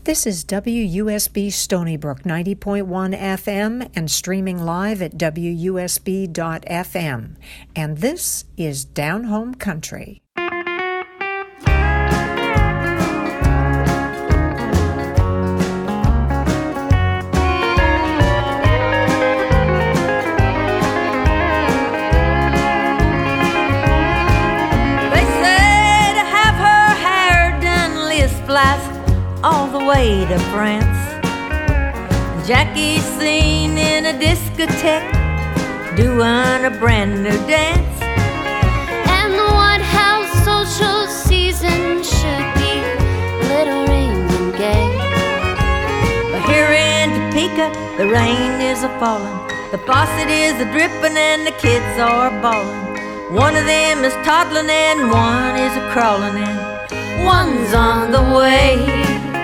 This is WUSB Stony Brook 90.1 FM and streaming live at WUSB.FM. And this is Down Home Country. All the way to France. Jackie's seen in a discotheque doing a brand new dance. And the White House social season should be glittering and gay. But here in Topeka, the rain is a-falling, the faucet is a-dripping, and the kids are bawling. One of them is toddling and one is a-crawling, and one's on the way.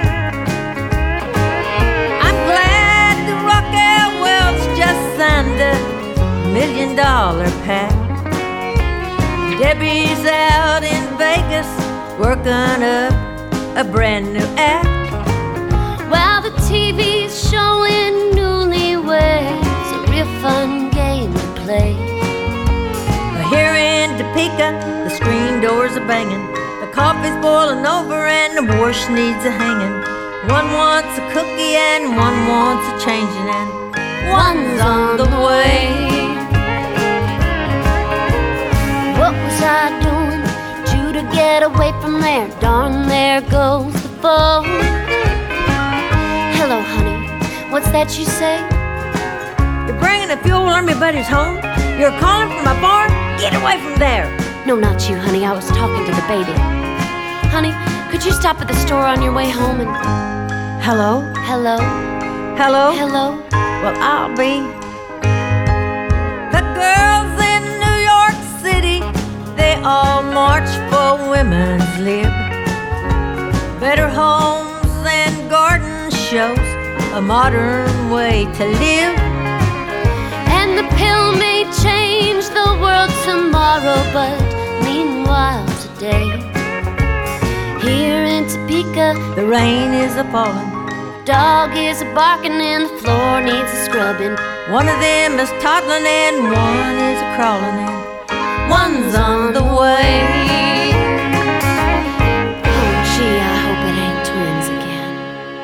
Signed a $1 million pact. Debbie's out in Vegas working up a brand new act. While the TV's showing newlyweds, a real fun game to play. Here in Topeka, the screen doors are banging, the coffee's boiling over, and the wash needs a hanging. One wants a cookie and one wants a changing, and one's on the way. What was I doing to get away from there? Darn, there goes the phone. Hello, honey, what's that you say? You're bringing a fuel army buddies home? You're calling from my barn? Get away from there. No, not you, honey, I was talking to the baby. Honey, could you stop at the store on your way home and... Hello? Hello? Hello? Hello? Well, I'll be. The girls in New York City, they all march for women's lib. Better homes and garden shows, a modern way to live. And the pill may change the world tomorrow, but meanwhile today, here in Topeka, the rain is a-falling, dog is a-barking, and the floor needs a scrubbing. One of them is toddling and one is a-crawling, and one's on the way. Oh gee, I hope it ain't twins again.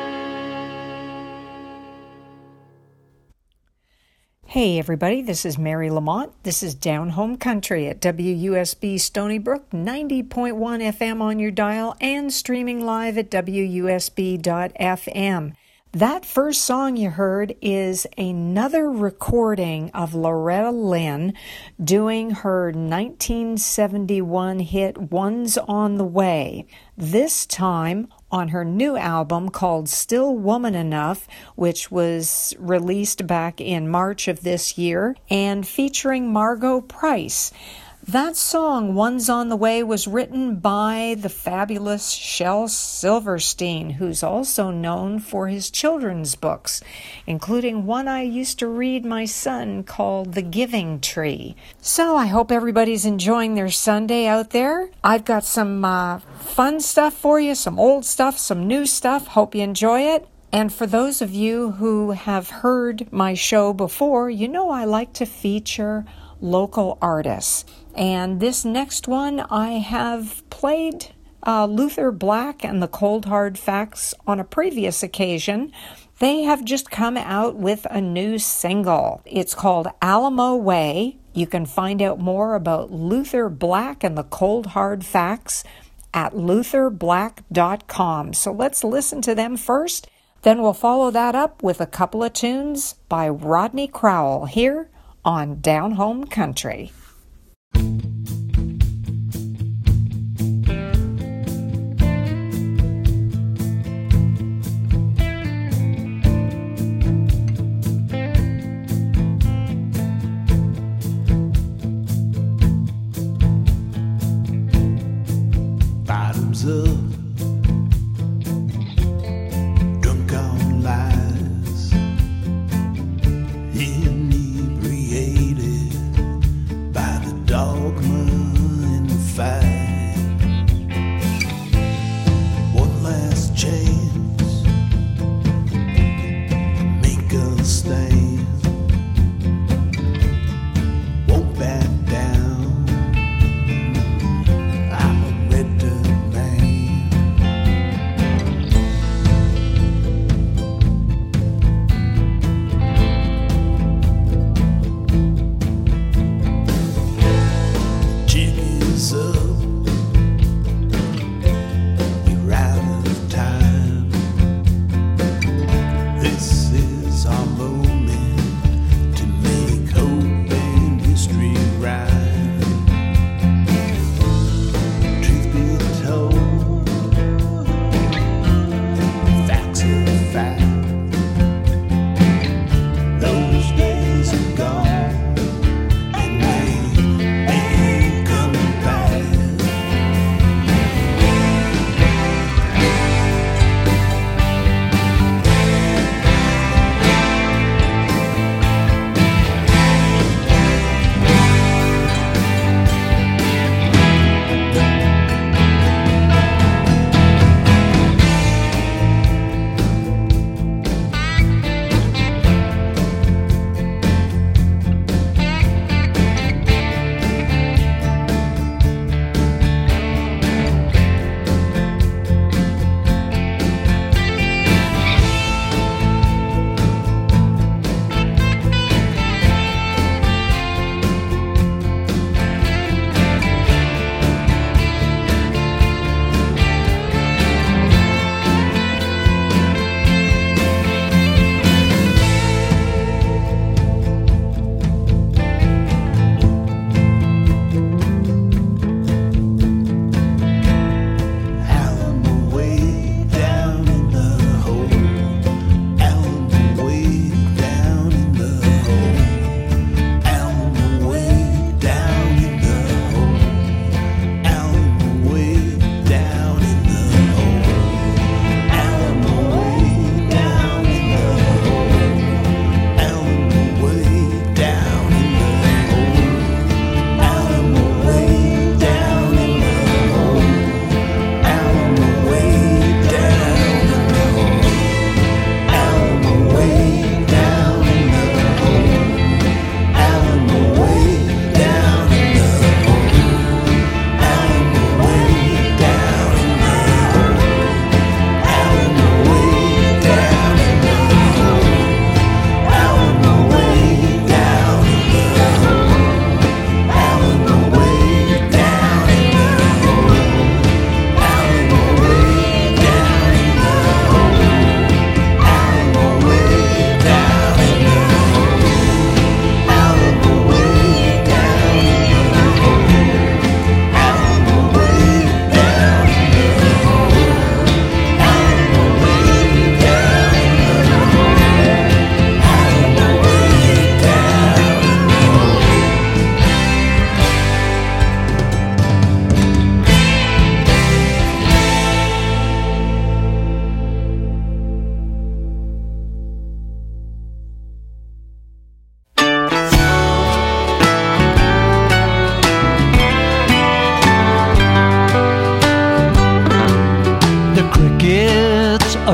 Hey everybody, this is Mary Lamont. This is Down Home Country at WUSB Stony Brook 90.1 FM on your dial and streaming live at WUSB.FM. That first song you heard is another recording of Loretta Lynn doing her 1971 hit One's on the Way. This time on her new album called Still Woman Enough, which was released back in March of this year, and featuring Margo Price. That song, One's on the Way, was written by the fabulous Shel Silverstein, who's also known for his children's books, including one I used to read my son called The Giving Tree. So I hope everybody's enjoying their Sunday out there. I've got some fun stuff for you, some old stuff, some new stuff. Hope you enjoy it. And for those of you who have heard my show before, you know I like to feature local artists. And this next one, I have played Luther Black and the Cold Hard Facts on a previous occasion. They have just come out with a new single. It's called Alamo Way. You can find out more about Luther Black and the Cold Hard Facts at lutherblack.com. So let's listen to them first. Then we'll follow that up with a couple of tunes by Rodney Crowell here on Down Home Country. Bottoms up, drunk on lies, inebriated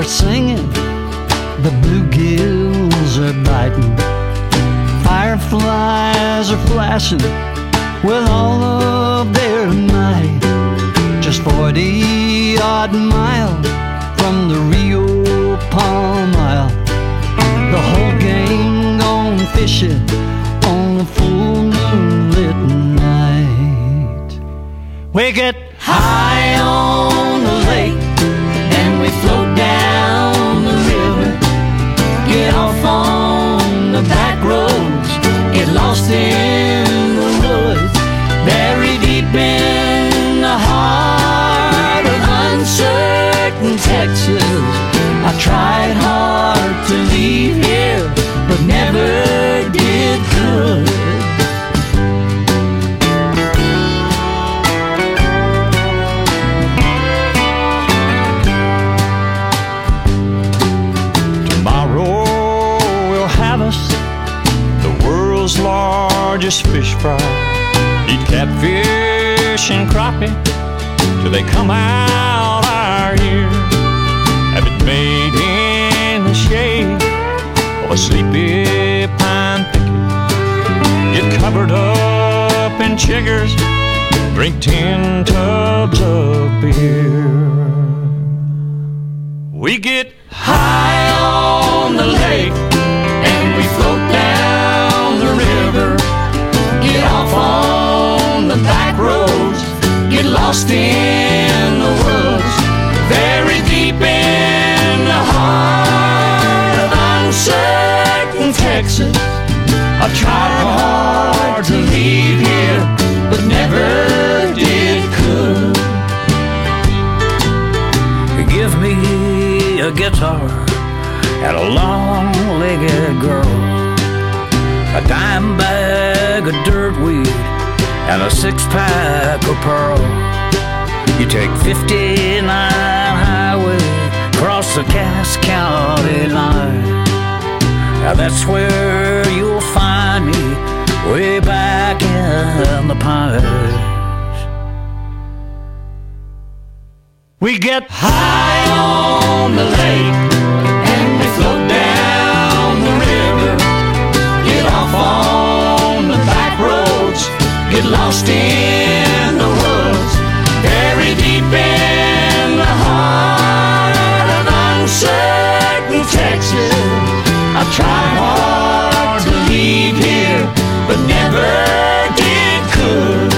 singing, the bluegills are biting, fireflies are flashing with all of their might. Just 40-odd miles from the Rio Palm Isle, the whole gang gone fishing on a full moonlit night. We get high on the lake and we float down the river, get off on the back roads, get lost in the woods, buried deep in the heart of uncertain Texas. I tried hard to leave here, but never did good. Largest fish fry, eat catfish and crappie till they come out our ear. Have it made in the shade of a sleepy pine thicket. Get covered up in chiggers, drink 10 tubs of beer. We get high on the lake and we float down the river, get off on the back roads, get lost in the woods, very deep in the heart of uncertain Texas. I tried hard to leave here, but never did could. Give me a guitar and a long-legged girl, a dime bag of dirt weed and a six-pack of pearl. You take 59 highway, cross the Cass County line. Now that's where you'll find me, way back in the pines. We get high on the lake and we float down the river, get off on the back roads, get lost in the woods, very deep in the heart of uncertain Texas. I tried hard to leave here, but never did could.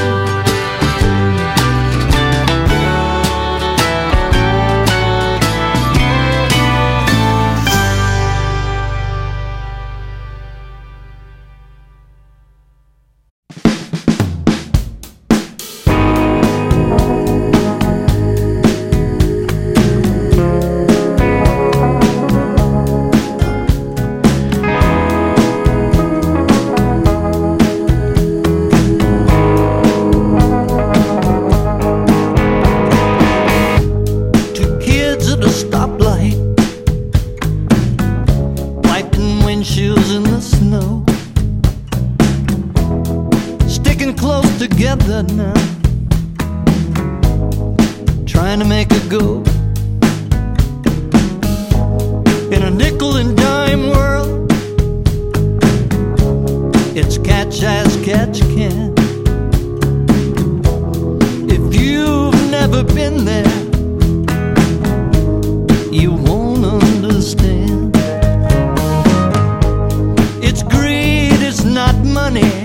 Together now, trying to make it go. In a nickel and dime world, it's catch as catch can. If you've never been there, you won't understand. It's greed, it's not money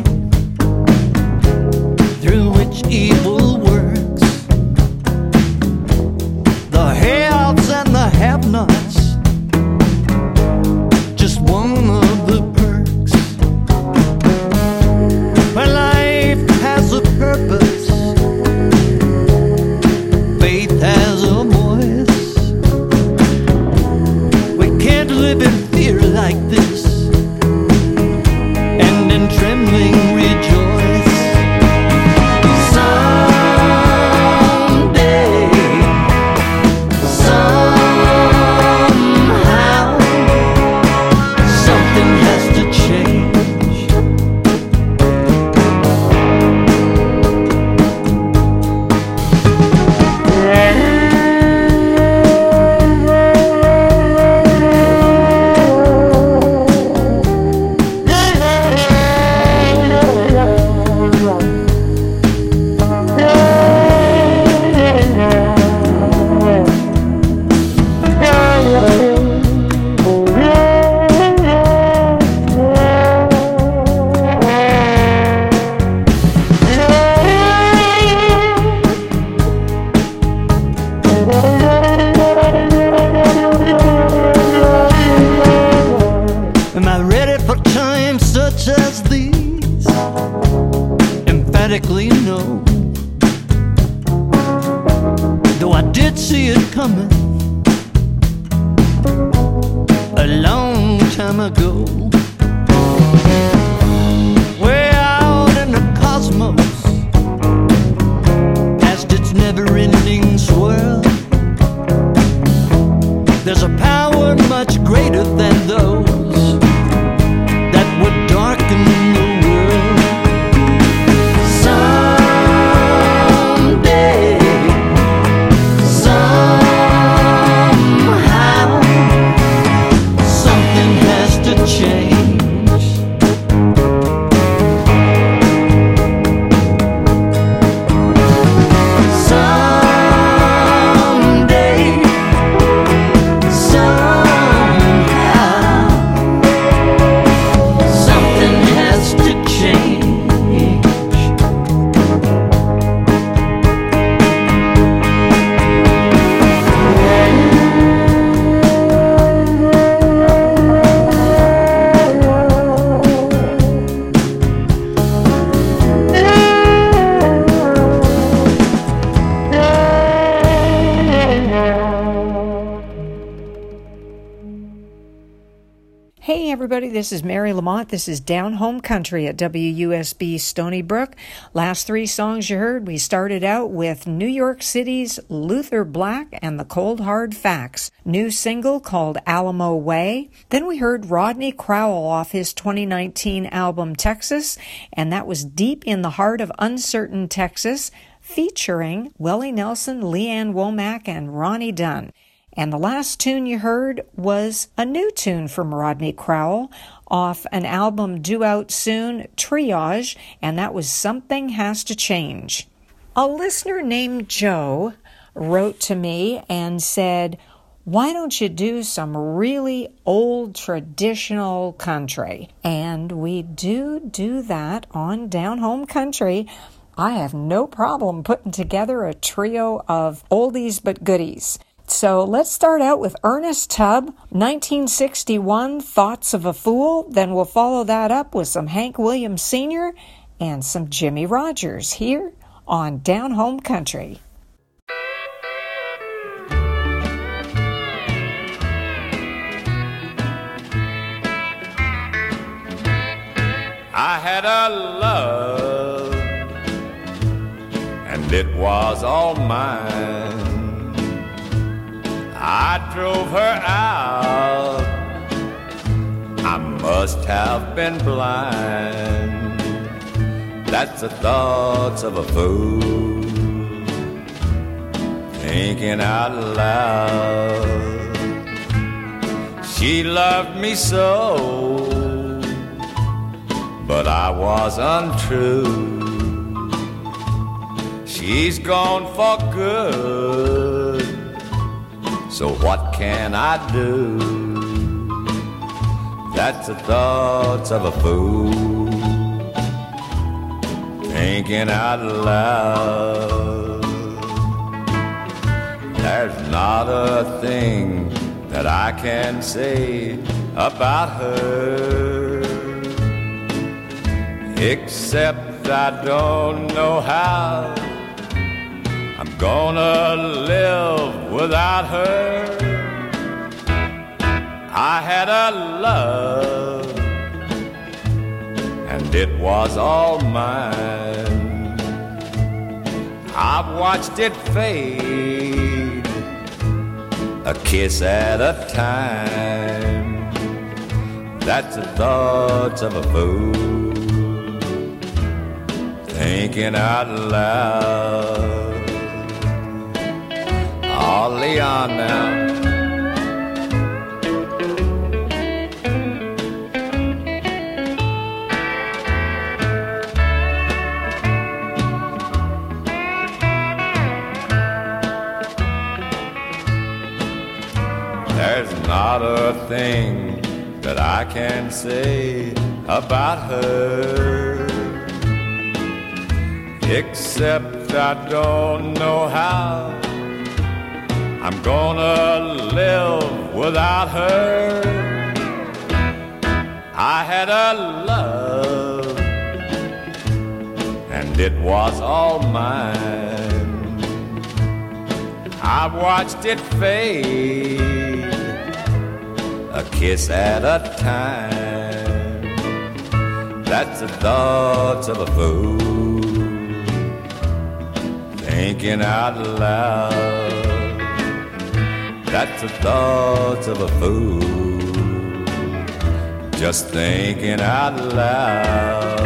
through which evil works. The haves and the have-nots, just one of the perks. Well, I ago. Way out in the cosmos, past its never-ending swirl, there's a power much greater than those that would darken the world. Someday, somehow, something has to change. Someday, somehow, something has to change. Hey everybody, this is Mary Lamont. This is Down Home Country at WUSB Stony Brook. Last three songs you heard, we started out with New York City's Luther Black and the Cold Hard Facts, new single called Alamo Way. Then we heard Rodney Crowell off his 2019 album Texas, and that was Deep in the Heart of Uncertain Texas, featuring Willie Nelson, Leanne Womack, and Ronnie Dunn. And the last tune you heard was a new tune from Rodney Crowell off an album due out soon, Triage, and that was Something Has to Change. A listener named Joe wrote to me and said, why don't you do some really old traditional country? And we do that on Down Home Country. I have no problem putting together a trio of oldies but goodies. So let's start out with Ernest Tubb, 1961, Thoughts of a Fool. Then we'll follow that up with some Hank Williams Sr. and some Jimmy Rogers here on Down Home Country. I had a love, and it was all mine. I drove her out, I must have been blind. That's the thoughts of a fool, thinking out loud. She loved me so, but I was untrue. She's gone for good, so what can I do? That's the thoughts of a fool, thinking out loud. There's not a thing that I can say about her, except I don't know how I'm gonna live without her. I had a love, and it was all mine. I've watched it fade, a kiss at a time. That's the thoughts of a fool, thinking out loud. Oh, Leon now. There's not a thing that I can say about her, except I don't know how I'm gonna live without her. I had a love, and it was all mine. I watched it fade, a a kiss at a time. That's the thoughts of a fool, thinking out loud. That's the thoughts of a fool, just thinking out loud.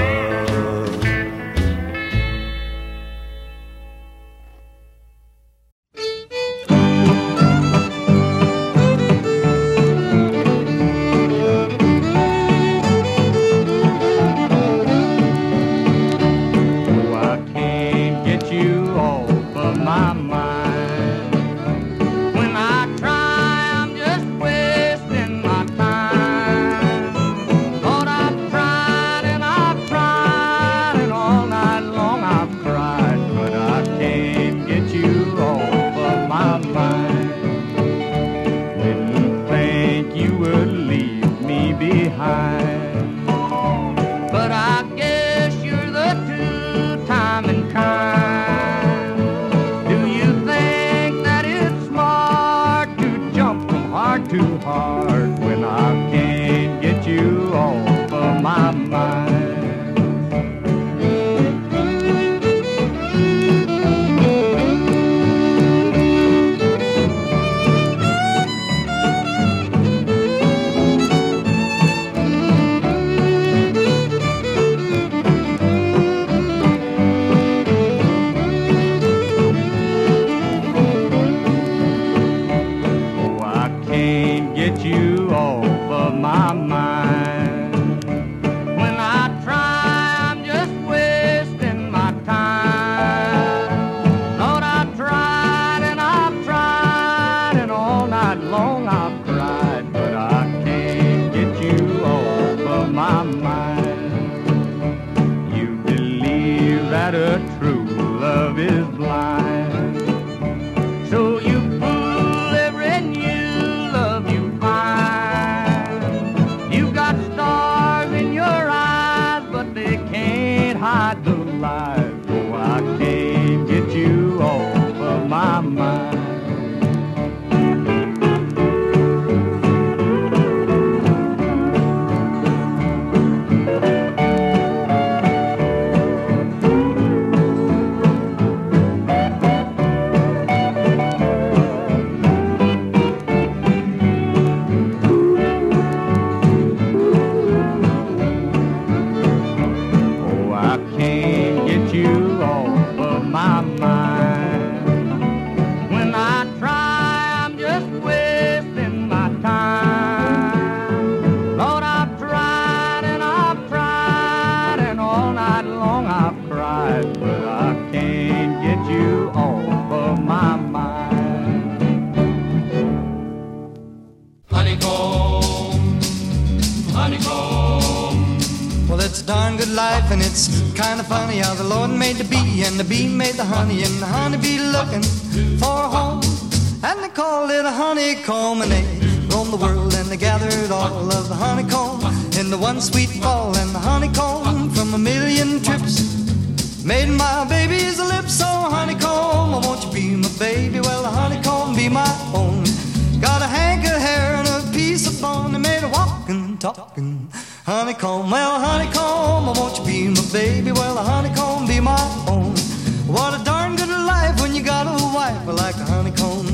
And it's kind of funny how the Lord made the bee and the bee made the honey, and the honeybee looking for a home, and they called it a honeycomb, and they roamed the world and they gathered all of the honeycomb in the one sweet fall, and the honeycomb from a million trips made my baby's lips. So honeycomb, oh, won't you be my baby? Well, the honeycomb be my own. Got a hank of hair and a piece of bone, they made a walking, talking honeycomb. Well, honeycomb, oh, won't you be my baby? Well, the honeycomb be my own. What a darn good life when you got a wife like a honeycomb.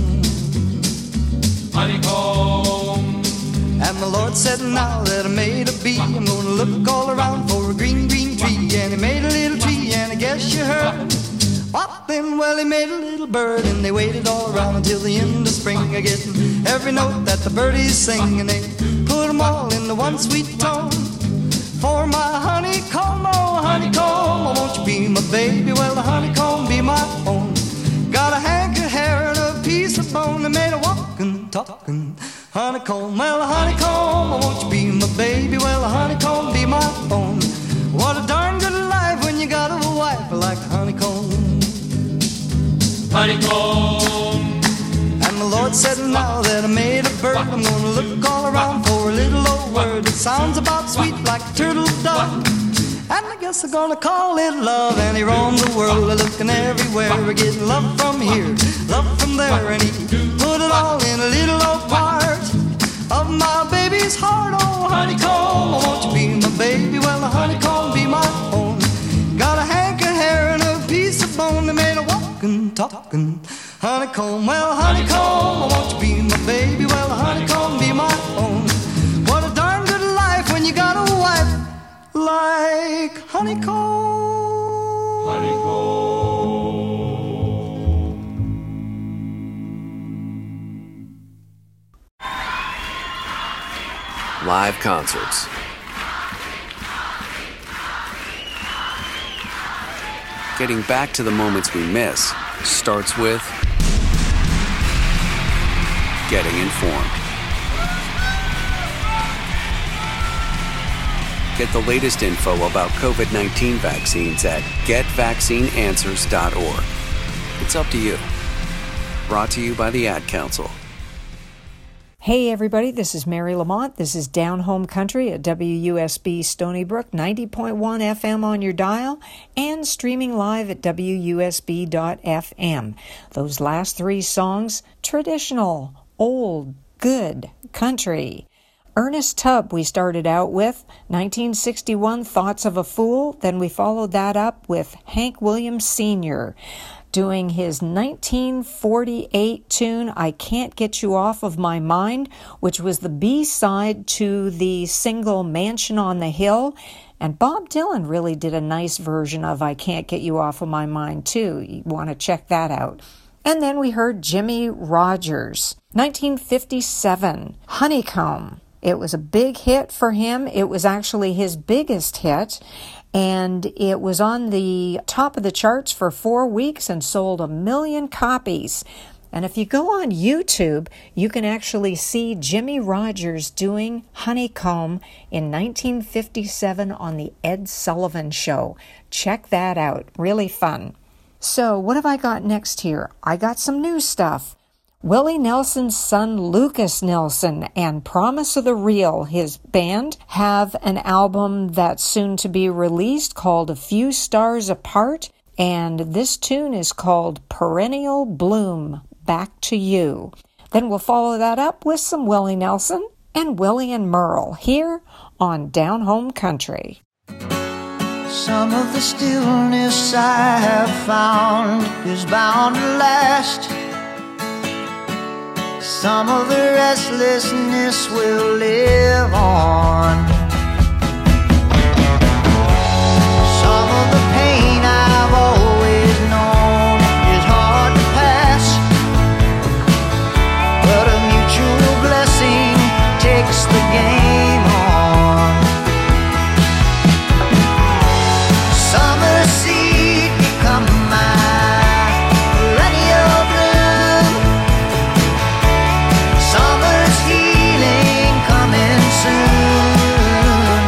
Honeycomb. And the Lord said, now that I made a bee, I'm gonna look all around for a green, green tree. And he made a little tree, and I guess you heard what then? Well, he made a little bird, and they waited all around until the end of spring, getting every note that the birdies sing, and they put them all in the one sweet tone for my honeycomb. Oh, honeycomb, oh, won't you be my baby? Well, the honeycomb be my own. Got a hank of hair and a piece of bone, they made a walking, talking honeycomb. Well, the honeycomb, oh, won't you be my baby? Well, the honeycomb be my own. What a darn good life when you got a wife like a honeycomb. Honeycomb. And the Lord said, now that I made a bird, I'm gonna look all around for a little old word that sounds about sweet like a turtle dove. And I guess I'm gonna call it love. And he roamed the world looking everywhere, getting love from here, love from there, and he put it all in a little old part of my baby talking. Honeycomb, well, honeycomb, I want you to be my baby. Well, honeycomb, be my own. What a darn good life when you got a wife like honeycomb. Honeycomb. Live concerts. Getting back to the moments we miss starts with getting informed. Get the latest info about COVID-19 vaccines at getvaccineanswers.org. It's up to you. Brought to you by the Ad Council. Hey everybody, this is Mary Lamont. This is Down Home Country at WUSB Stony Brook, 90.1 FM on your dial, and streaming live at WUSB.FM. Those last three songs, traditional, old, good, country. Ernest Tubb we started out with, 1961, Thoughts of a Fool. Then we followed that up with Hank Williams Sr., doing his 1948 tune, I Can't Get You Off of My Mind, which was the B-side to the single Mansion on the Hill. And Bob Dylan really did a nice version of I Can't Get You Off of My Mind, too. You want to check that out. And then we heard Jimmie Rodgers, 1957, Honeycomb. It was a big hit for him. It was actually his biggest hit. And it was on the top of the charts for 4 weeks and sold 1 million copies. And if you go on YouTube, you can actually see Jimmie Rodgers doing Honeycomb in 1957 on the Ed Sullivan Show. Check that out. Really fun. So what have I got next here? I got some new stuff. Willie Nelson's son Lucas Nelson and Promise of the Real, his band, have an album that's soon to be released called A Few Stars Apart, and this tune is called Perennial Bloom, Back to You. Then we'll follow that up with some Willie Nelson and Willie and Merle here on Down Home Country. Some of the stillness I have found is bound to last. Some of the restlessness will live on. Some of the pain I've always known is hard to pass, but a mutual blessing takes the game on. Summer seed become my perennial bloom. Summer's healing coming soon,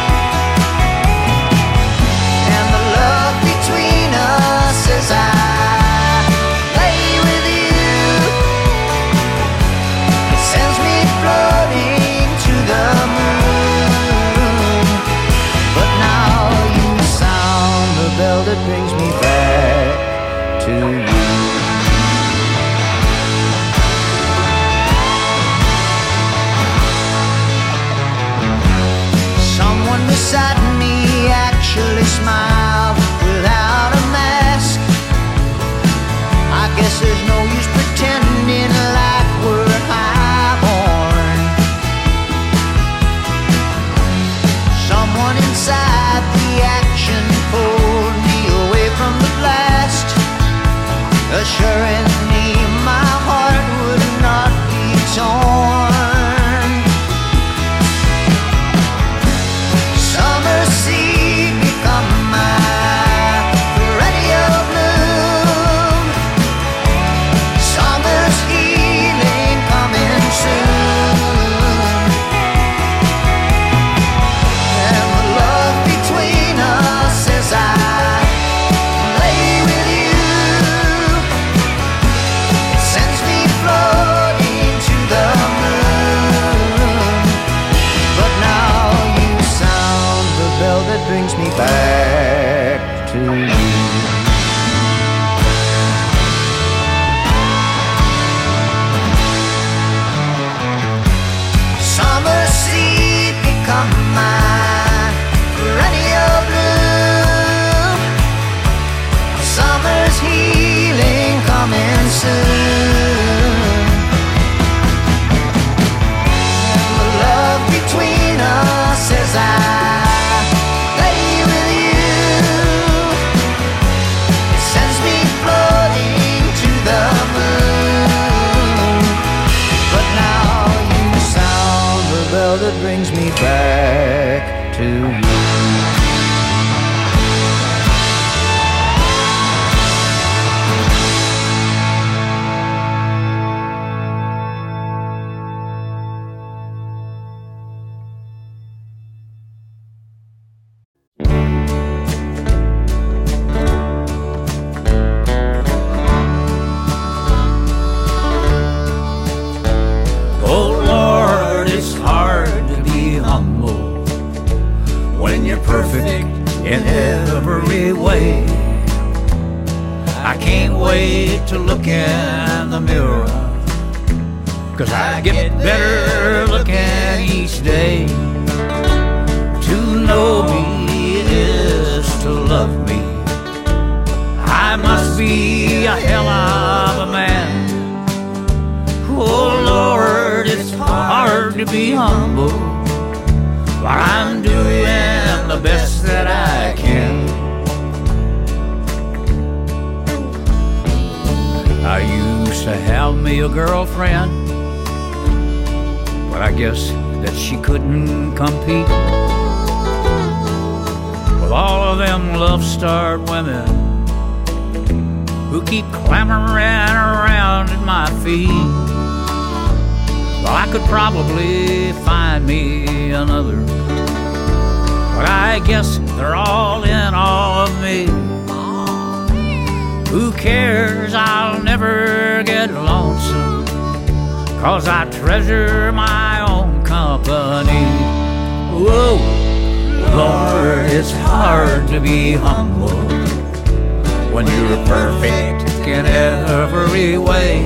and the love between us as I play with you sends me floating to the love that brings me back to you. Perfect in every way. I can't wait to look in the mirror, 'cause I get better looking each day. To know me is to love me. I must be a hell of a man. Oh Lord, it's hard to be humble, but I'm doing the best that I can. I used to have me a girlfriend, but I guess that she couldn't compete with all of them love-starved women who keep clamoring around at my feet. Well, I could probably find me another, but I guess they're all in awe of me. Who cares? I'll never get lonesome, 'cause I treasure my own company. Whoa, Lord, it's hard to be humble when you're perfect in every way.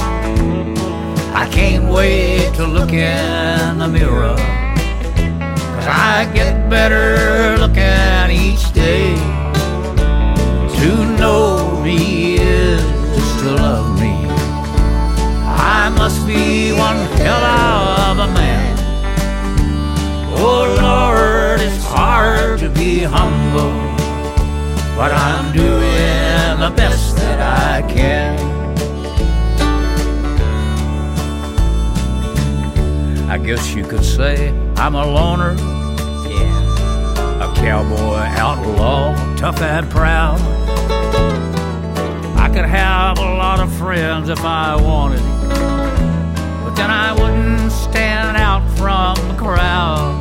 I can't wait to look in the mirror, 'cause I get better looking each day. To know me is to love me. I must be one hell of a man. Oh Lord, it's hard to be humble, but I'm doing the best that I can. I guess you could say I'm a loner, a cowboy outlaw, tough and proud. I could have a lot of friends if I wanted, but then I wouldn't stand out from the crowd.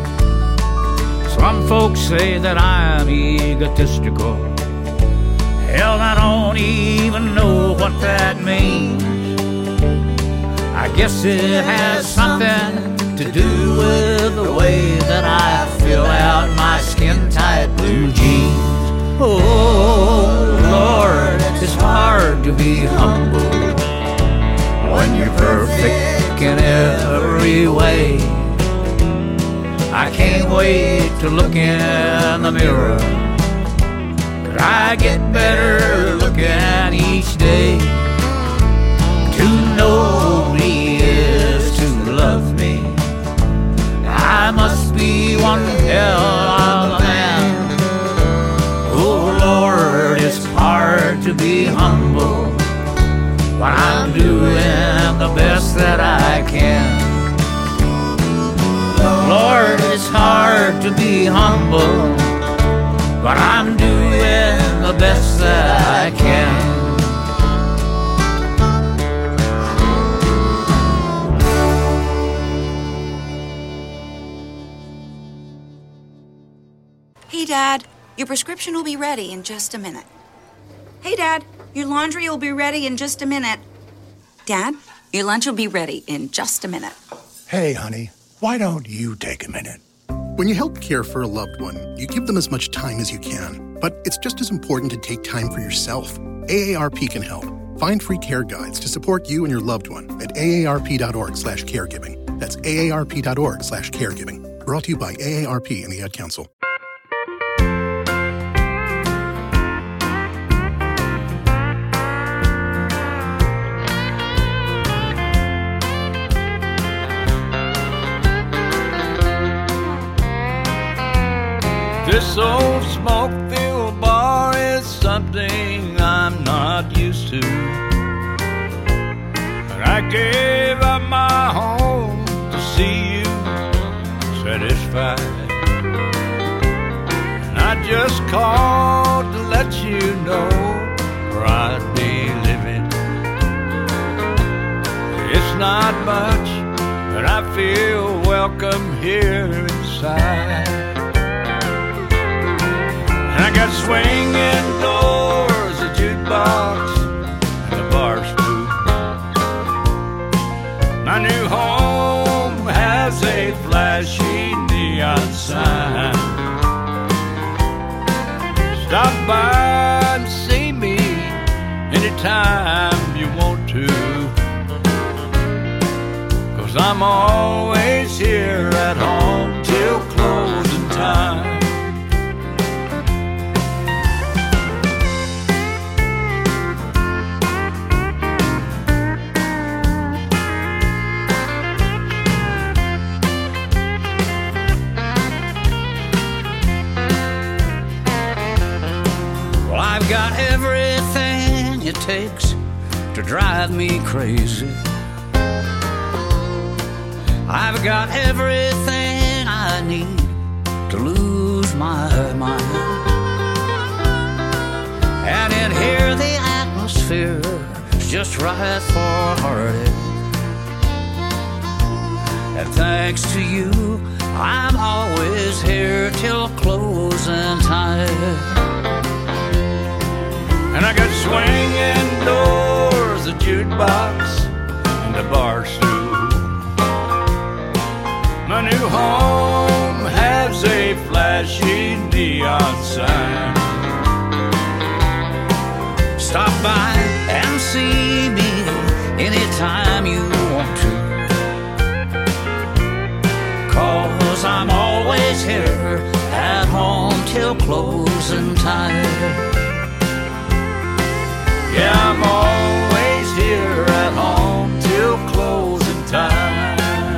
Some folks say that I'm egotistical. Hell, I don't even know what that means. I guess it has something to do with the way that I fill out my skin-tight blue jeans. Oh Lord, it's hard to be humble when you're perfect in every way. I can't wait to look in the mirror, 'cause I get better looking each day. To know me is to love me. I must be one hell of a man. Oh Lord, it's hard to be humble, but I'm doing the best that I can. Lord, it's hard to be humble, but I'm doing the best that I can. Hey, Dad, your prescription will be ready in just a minute. Hey, Dad, your laundry will be ready in just a minute. Dad, your lunch will be ready in just a minute. Hey, honey, why don't you take a minute? When you help care for a loved one, you give them as much time as you can. But it's just as important to take time for yourself. AARP can help. Find free care guides to support you and your loved one at aarp.org/caregiving. That's aarp.org/caregiving. Brought to you by AARP and the Ad Council. This old smoke-filled bar is something I'm not used to. And I gave up my home to see you satisfied. And I just called to let you know where I'd be living. It's not much, but I feel welcome here inside. And I got swinging doors, a jukebox, and a bar stool. My new home has a flashy neon sign. Stop by and see me anytime you want to, 'cause I'm always here at home till closing time. I've got everything it takes to drive me crazy. I've got everything I need to lose my mind. And in here the atmosphere is just right for a heartache. And thanks to you, I'm always here till closing time. And I got swinging doors, a jukebox, and a bar stool. My new home has a flashy neon sign. Stop by and see me anytime you want to, 'cause I'm always here at home till closing time. Yeah, I'm always here at home till closing time.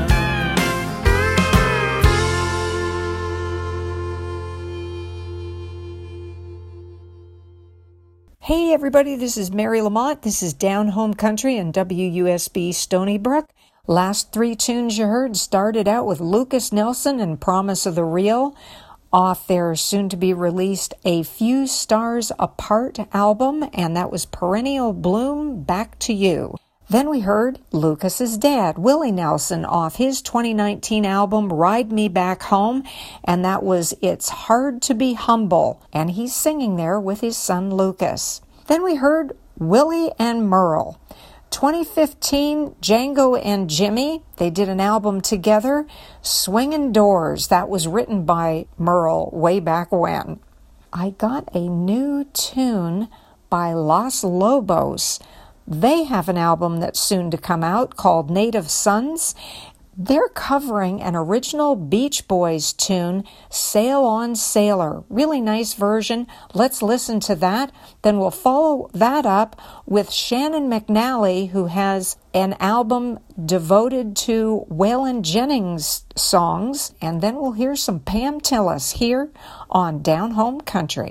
Hey everybody, this is Mary Lamont. This is Down Home Country and WUSB Stony Brook. Last three tunes you heard started out with Lucas Nelson and Promise of the Real off their soon-to-be-released A Few Stars Apart album, and that was Perennial Bloom, Back to You. Then we heard Lucas's dad, Willie Nelson, off his 2019 album Ride Me Back Home, and that was It's Hard to Be Humble, and he's singing there with his son Lucas. Then we heard Willie and Merle. 2015, Django and Jimmy, they did an album together, Swingin' Doors. That was written by Merle way back when. I got a new tune by Los Lobos. They have an album that's soon to come out called Native Sons. They're covering an original Beach Boys tune, Sail on Sailor. Really nice version. Let's listen to that. Then we'll follow that up with Shannon McNally, who has an album devoted to Waylon Jennings songs. And then we'll hear some Pam Tillis here on Down Home Country.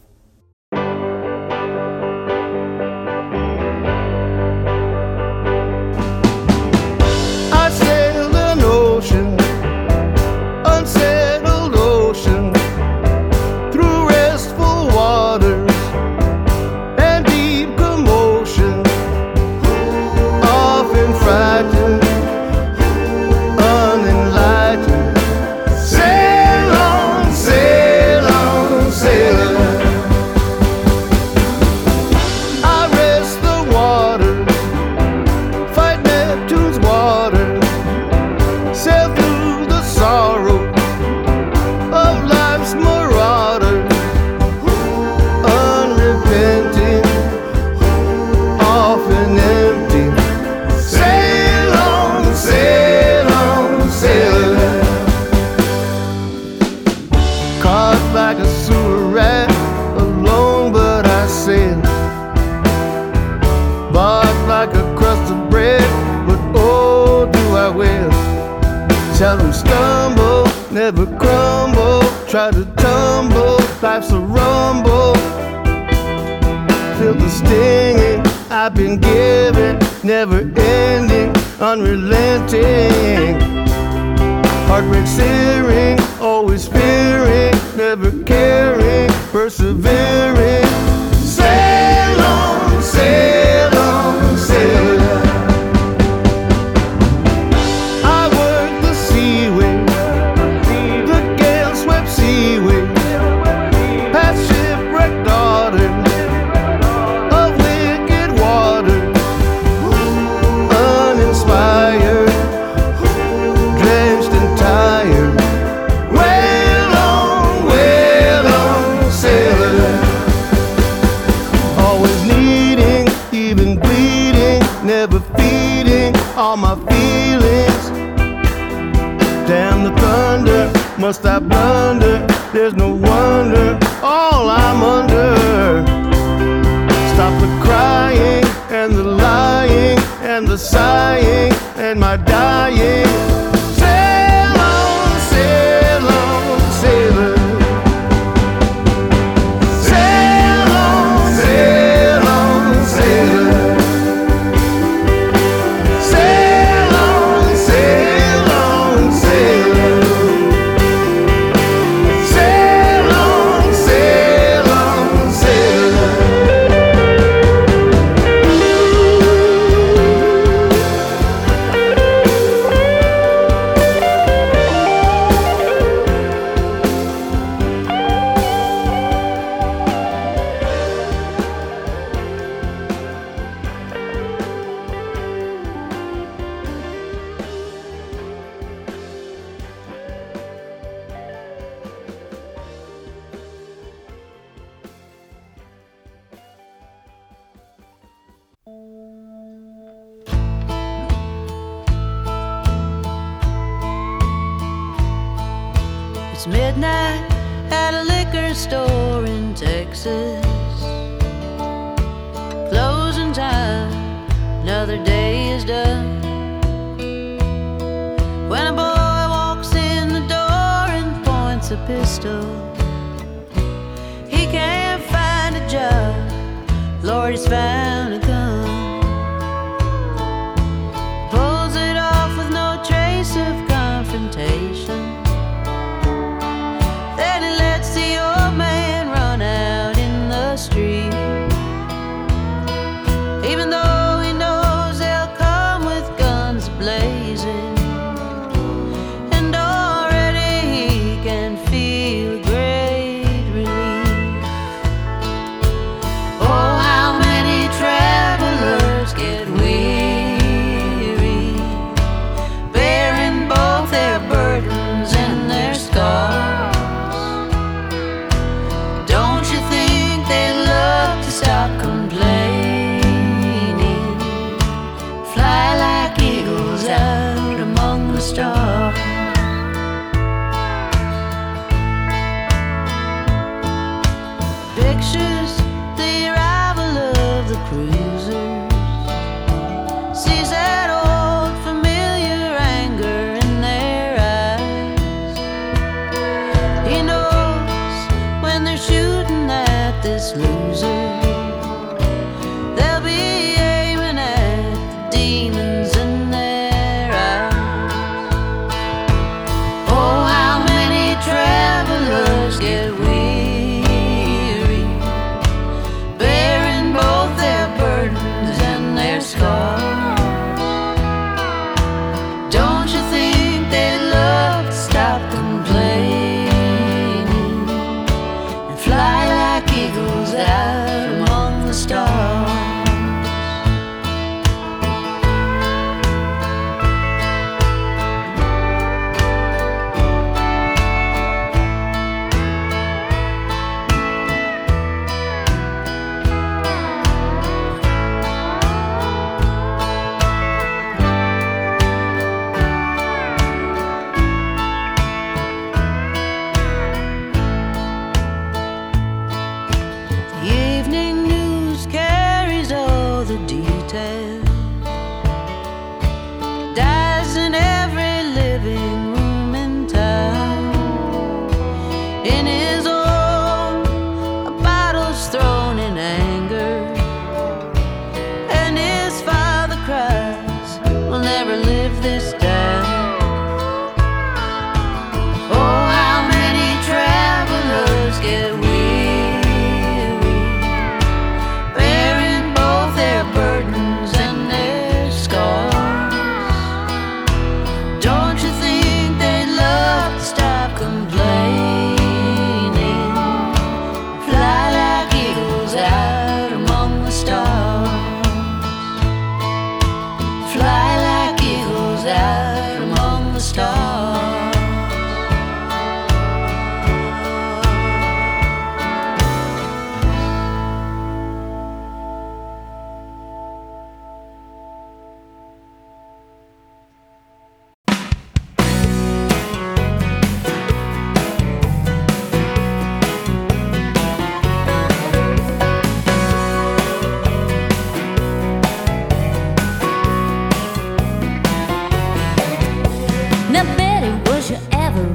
Unsettled ocean, through restful waters and deep commotion, often frightened, unenlightened. Sail on, sail on, sailor. I rest the water, fight Neptune's water, sail through the sorrow of life's marauder, unrepenting, often empty. Sail on, sail on, sailor. Caught like a sewer rat, alone but I sail. Barked like a crust of bread, but oh, do I will. Seldom stumble, never crumble, try to tumble, life's a rumble. Feel the stinging I've been given, never ending, unrelenting. Heartbreak searing, always fearing, never caring, persevering. Sail on, sail on, sail on. I worked the seaway, the gale swept seaway, past shipwrecked daughter of wicked water, uninspired, drenched and tired. Wail on, sailor. Always needing, even bleeding, never feeding all my feelings. Damn the thunder, must I blunder? There's no wonder, all I'm under. Stop the crying and the lying and the sighing and my dying. Sail on, sailor. Sail on, sailor. Sail on, sailor. Sail on, sailor. It's midnight at a liquor store in Texas. Closing time, another day is done. When a boy walks in the door and points a pistol, he can't find a job, Lord, he's found a gun. Pulls it off with no trace of confrontation. Then he lets the old man run out in the street, even though he knows they'll come with guns blazing. And already he can feel great relief. Oh, how many travelers get weary, bearing both their burdens and their scars. Don't you think they love to stop complaining, fly like eagles out among the stars? Pictures the arrival of the cruisers, sees that old familiar anger in their eyes. He knows when they're shooting at this loser, they'll be aiming at the demons in their eyes. Oh, how many travelers get weary, bearing both their burdens and their scars. Don't you think they love to stop complaining and fly like eagles out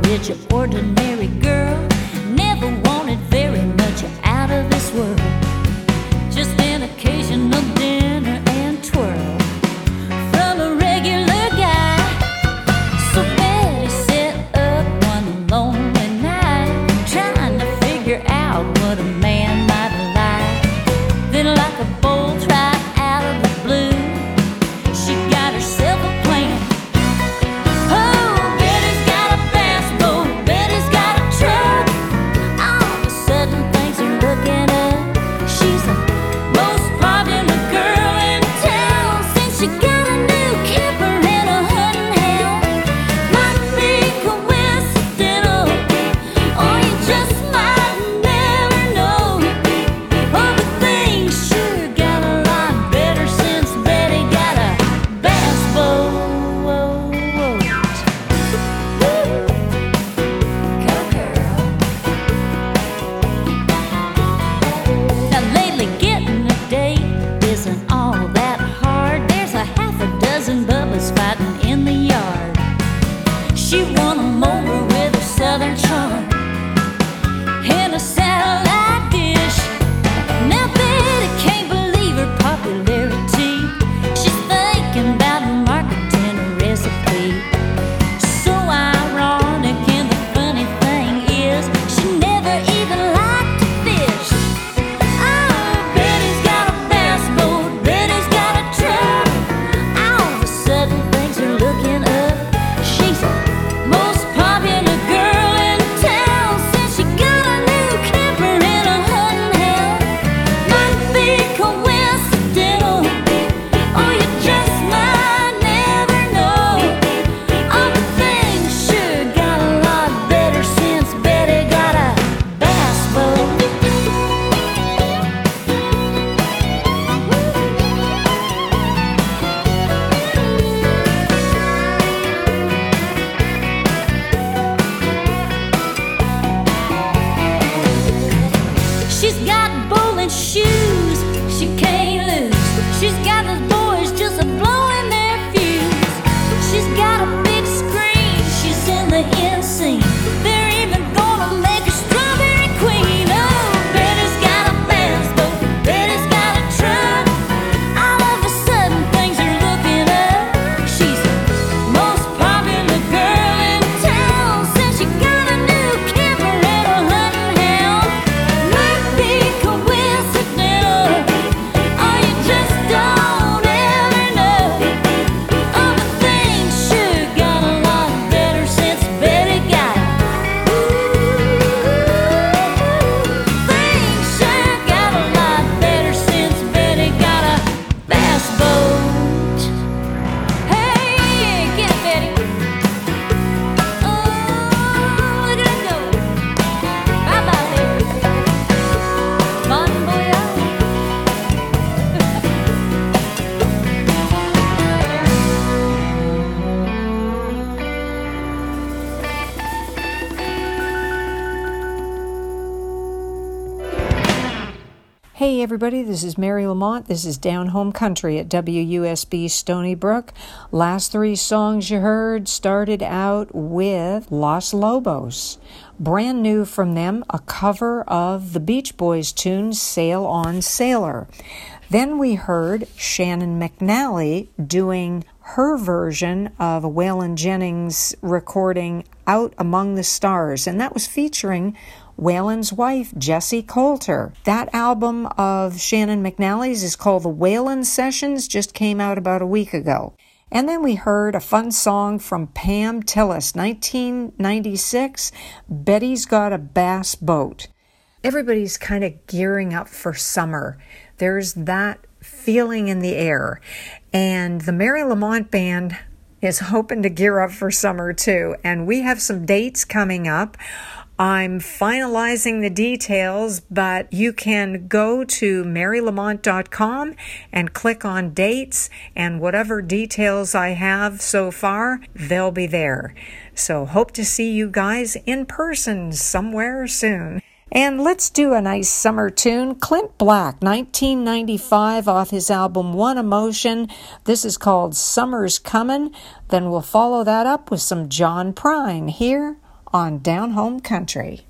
rich or ordinary girl. Never wanted very much out of this world. Just an occasional dinner and twirl from a regular guy. So Betty set up one lonely night, trying to figure out what a man might like. Then like a bolt right out of the blue, she got herself a plan. Oh, Betty's got a bass boat, Betty's got a truck. All of a sudden things are looking up. She's the most popular girl in town since she got a new camper and a hunting hound. Might be coincidental, or you just might never know. Oh, but things sure got a lot better since Betty got a bass boat. Go girl. Now lately getting a date isn't all that hard. There's a half a dozen bubbas fighting in the yard. She won 'em over with her southern charm and a satellite dish. Now Betty can't believe her popularity. She's thinking about marketing a recipe. So ironic, and the funny thing is, she never even liked to fish. Oh, Betty's got a bass boat, Betty's got a truck. All of a sudden things are looking up. She's the most popular girl in town since she got a new camper and a hunting hound. Might be coincidental, or you just might never know. Oh, but things sure got a lot better since Betty got a bass boat. She's got bowling shoes she can't lose. She's got those boys just blowing their fuse. She's got a big screen, she's in the end scene. They're even gonna make her strawberry queen. Oh, Betty's got a bass boat, Betty's got a truck. All of a sudden things are looking up. She's the most popular girl in town since she got a new camper and a hunting hound. Might be coincidental, or you just don't ever know. Oh, but things sure got a lot better since Betty got. Things sure got a lot better since Betty got a bass boat. Hey, get it, Betty. Oh, look at it go. Bye-bye there. Bon voyage. Hey everybody, this is Mary Lamont. This is Down Home Country at WUSB Stony Brook. Last three songs you heard started out with Los Lobos. Brand new from them, a cover of the Beach Boys tune Sail on Sailor. Then we heard Shannon McNally doing her version of a Waylon Jennings recording Out Among the Stars, and that was featuring Waylon's wife, Jessie Coulter. That album of Shannon McNally's is called The Waylon Sessions, just came out about a week ago. And then we heard a fun song from Pam Tillis, 1996, Betty's Got a Bass Boat. Everybody's kind of gearing up for summer. There's that feeling in the air. And the Mary Lamont Band is hoping to gear up for summer too. And we have some dates coming up. I'm finalizing the details, but you can go to marylamont.com and click on dates, and whatever details I have so far, they'll be there. So hope to see you guys in person somewhere soon. And let's do a nice summer tune. Clint Black, 1995, off his album One Emotion. This is called Summer's Comin'. Then we'll follow that up with some John Prine here on Down Home Country.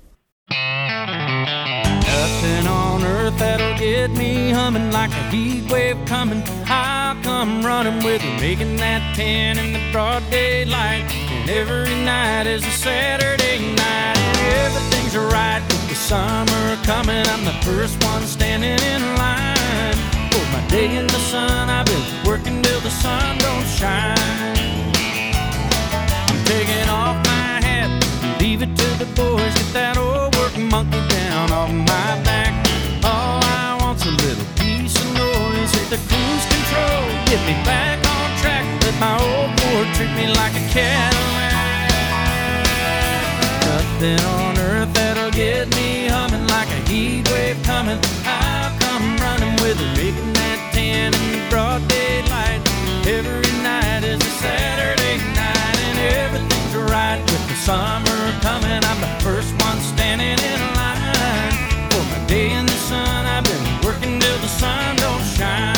Nothing on earth that'll get me humming like a heat wave coming. I'll come running with her, making that 10 in the broad daylight. And every night is a Saturday night, and everything's right with the summer coming. I'm the first one standing in line for my day in the sun. I've been working till the sun don't shine. I'm taking off my hat, leave it to the boys. Get that old work monkey down off my back. All I want's a little piece of noise. Hit the cruise control, get me back on track. Let my old Ford treat me like a Cadillac. Nothing on earth that'll get me humming like a heat wave coming. I'll come running with her, making that 10 in the broad daylight. Every night is a Saturday night, and everything's right with the summer coming. I'm the first one standing in line for my day in the sun. I've been working till the sun don't shine.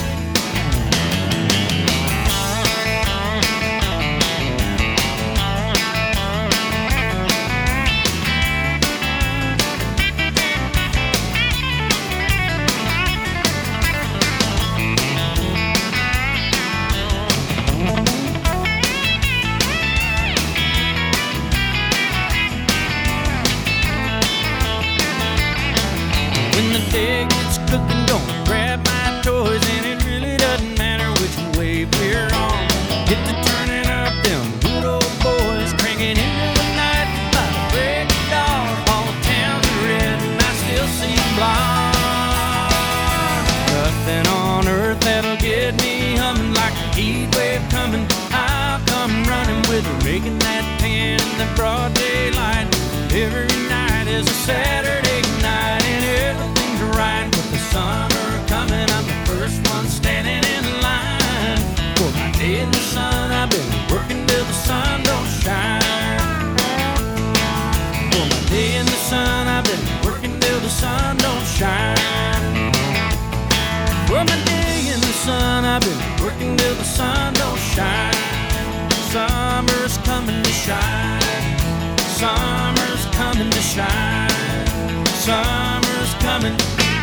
When the day gets cooking, gonna grab my toys, and it really doesn't matter which way we're on. Get to turning up them good old boys, cranking into the night by the break of dawn. All the towns are red and I still see blonde. Nothing on earth that'll get me humming like a heat wave coming. I'll come running with her, making that 10 in the broad daylight. Every night is a Saturday night, and everything's right with the summer coming. I'm the first one standing in line for my day in the sun. I've been working till the sun don't shine. For my day in the sun, I've been working till the sun don't shine. For my day in the sun, I've been working till the sun don't shine. Summer's coming to shine. Summer's coming to shine. Summer's coming.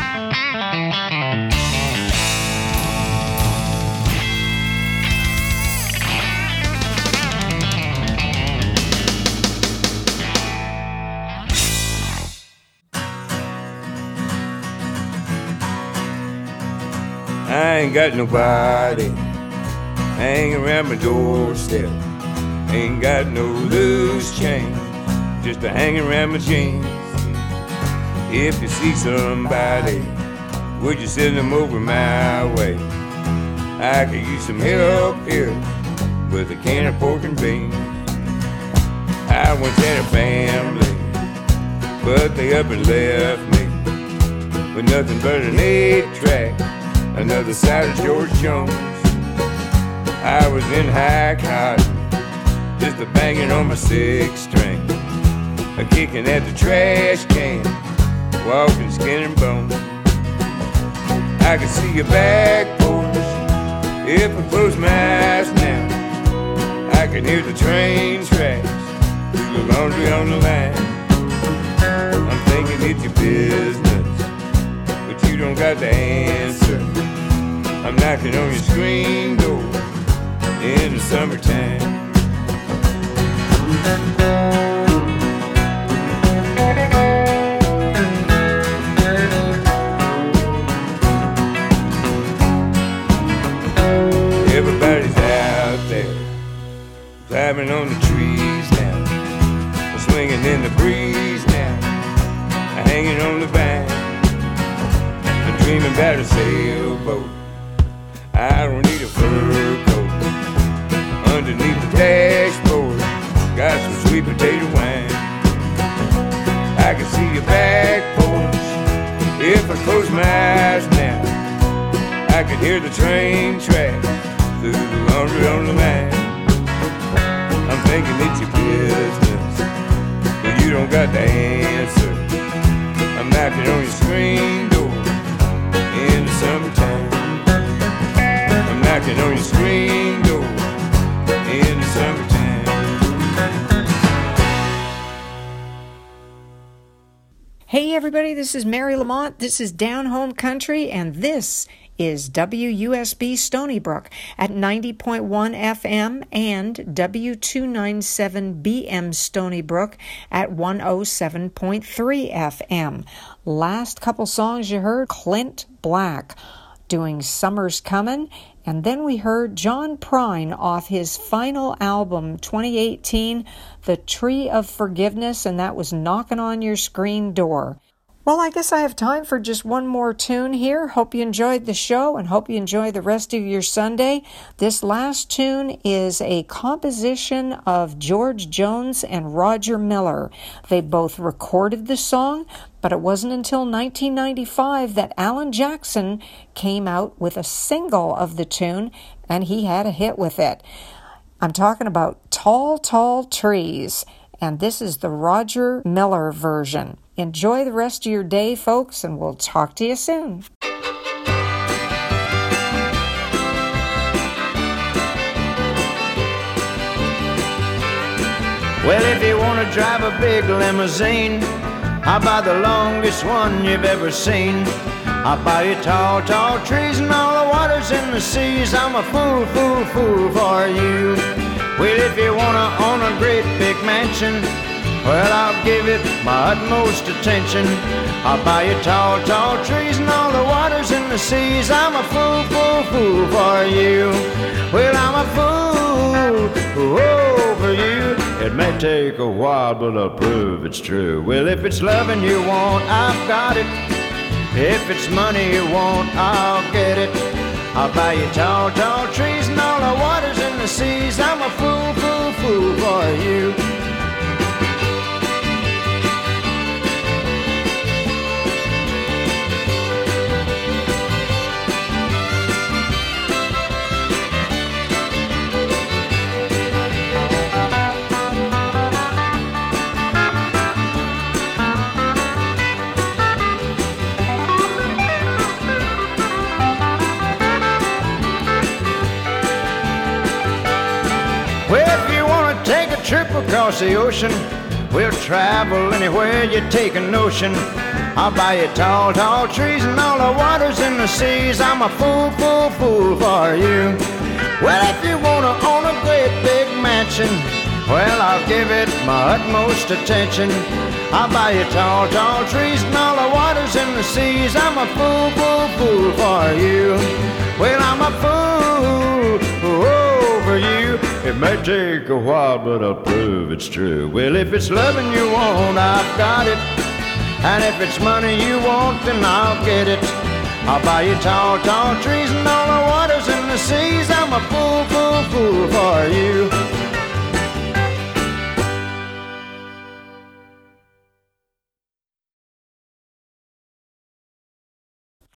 I ain't got nobody hanging around my doorstep. Ain't got no loose change, just a hanging around my jeans. If you see somebody, would you send them over my way? I could use some help here with a can of pork and beans. I once had a family, but they up and left me with nothing but an 8-track, another side of George Jones. I was in high cotton, just a banging on my 6-string, a kicking at the trash can, walking skin and bone. I could see your back porch if I close my eyes now. I can hear the train tracks through the laundry on the line. I'm thinking it's your business, but you don't got the answer. I'm knocking on your screen door in the summertime. Everybody's out there climbing on the trees now, swinging in the breeze now, hanging on the vine. I'm dreaming about a sailboat. I don't need a fur coat. Underneath the dashboard, got some sweet potato wine. I can see your back porch if I close my eyes now. I can hear the train tracks through the laundry on the line. I'm thinking it's your business, but you don't got the answer. I'm knocking on your screen door in the summertime. I'm knocking on your screen door in the summertime. Hey everybody, this is Mary Lamont. This is Down Home Country, and this is WUSB Stony Brook at 90.1 FM and W297BM Stony Brook at 107.3 FM. Last couple songs you heard, Clint Black doing Summer's Comin', and then we heard John Prine off his final album, 2018, The Tree of Forgiveness, and that was Knocking on Your Screen Door. Well, I guess I have time for just one more tune here. Hope you enjoyed the show and hope you enjoy the rest of your Sunday. This last tune is a composition of George Jones and Roger Miller. They both recorded the song, but it wasn't until 1995 that Alan Jackson came out with a single of the tune, and he had a hit with it. I'm talking about Tall, Tall Trees, and this is the Roger Miller version. Enjoy the rest of your day, folks, and we'll talk to you soon. Well, if you want to drive a big limousine, I'll buy the longest one you've ever seen. I'll buy you tall, tall trees and all the waters in the seas. I'm a fool, fool, fool for you. Well, if you want to own a great big mansion, well, I'll give it my utmost attention. I'll buy you tall, tall trees and all the waters in the seas. I'm a fool, fool, fool for you. Well, I'm a fool, oh, for you. It may take a while, but I'll prove it's true. Well, if it's loving you want, I've got it. If it's money you want, I'll get it. I'll buy you tall, tall trees and all the waters in the seas. I'm a fool, fool, fool for you. Trip across the ocean, we'll travel anywhere you take a notion. I'll buy you tall, tall trees and all the waters in the seas. I'm a fool, fool, fool for you. Well, if you want to own a great big mansion, well, I'll give it my utmost attention. I'll buy you tall, tall trees and all the waters in the seas. I'm a fool, fool, fool for you. Well, I'm a fool, oh, for you. It may take a while, but I'll prove it's true. Well, if it's loving you want, I've got it. And if it's money you want, then I'll get it. I'll buy you tall, tall trees and all the waters in the seas. I'm a fool,